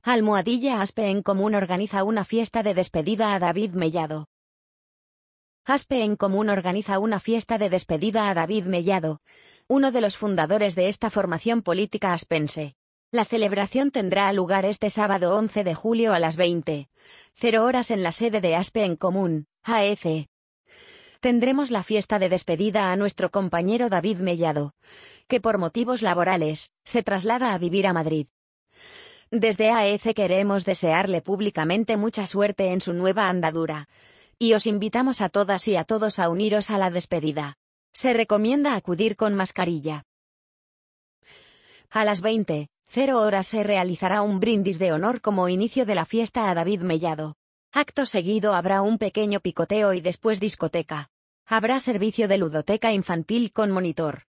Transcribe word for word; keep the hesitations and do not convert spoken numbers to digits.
Almohadilla Aspe en Común organiza una fiesta de despedida a David Mellado. Aspe en Común organiza una fiesta de despedida a David Mellado, uno de los fundadores de esta formación política aspense. La celebración tendrá lugar este sábado once de julio a las veinte horas en la sede de Aspe en Común, A E C. Tendremos la fiesta de despedida a nuestro compañero David Mellado, que por motivos laborales, se traslada a vivir a Madrid. Desde A E C queremos desearle públicamente mucha suerte en su nueva andadura, y os invitamos a todas y a todos a uniros a la despedida. Se recomienda acudir con mascarilla. A las veinte horas se realizará un brindis de honor como inicio de la fiesta a David Mellado. Acto seguido habrá un pequeño picoteo y después discoteca. Habrá servicio de ludoteca infantil con monitor.